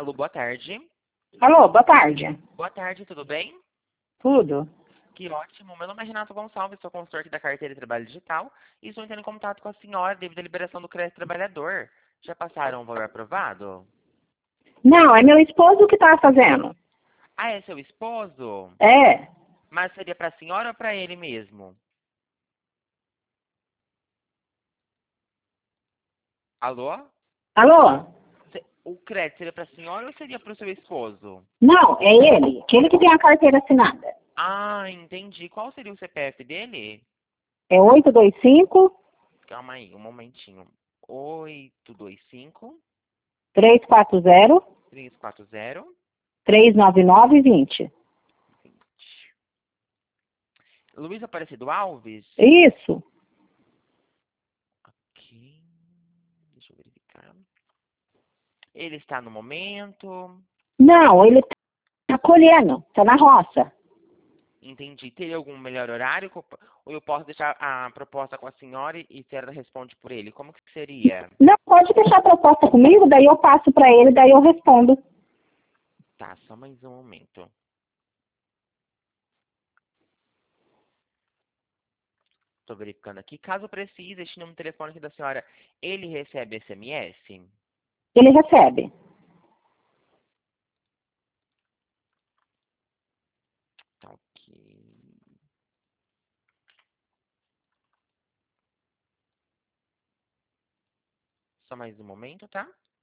Alô, boa tarde. Alô, boa tarde. Boa tarde, tudo bem? Tudo? Que ótimo. Meu nome é Renato Gonçalves, sou consultor aqui da Carteira de Trabalho Digital e estou entrando em contato com a senhora devido à liberação do crédito trabalhador. Já passaram o valor aprovado? Não, é meu esposo que tá fazendo. Ah, é seu esposo? É. Mas seria para a senhora ou para ele mesmo? Alô? Alô? O crédito seria para a senhora ou seria para o seu esposo? Não, é ele. Aquele que tem a carteira assinada. Ah, entendi. Qual seria o CPF dele? É 825 Calma aí, um momentinho. 825 340 340 399 20. 20. Luiz Aparecido Alves? Isso. Ok. Deixa eu verificar. Ele está no momento. Não, ele tá colhendo, tá na roça. Entendi. Teria algum melhor horário? Ou eu posso deixar a proposta com a senhora e a senhora responde por ele? Como que seria? Não, pode deixar a proposta comigo, daí eu passo pra ele, daí eu respondo. Tá, só mais um momento. Estou verificando aqui. Caso precise, este número de telefone aqui da senhora, ele recebe SMS? Ele recebe. Tá, ok. Só mais um momento, tá?